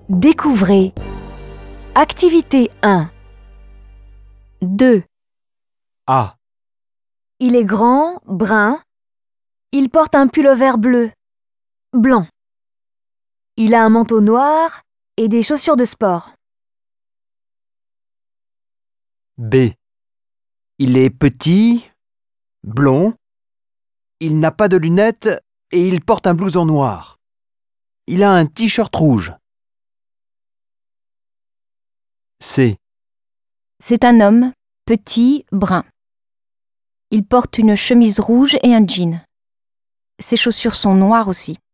Découvrez. Activité 1. 2. A. Il est grand, brun. Il porte un pull-over bleu, blanc. Il a un manteau noir et des chaussures de sport. B. Il est petit, blond. Il n'a pas de lunettes et il porte un blouson noir. Il a un t-shirt rouge. C. C'est un homme, petit, brun. Il porte une chemise rouge et un jean. Ses chaussures sont noires aussi.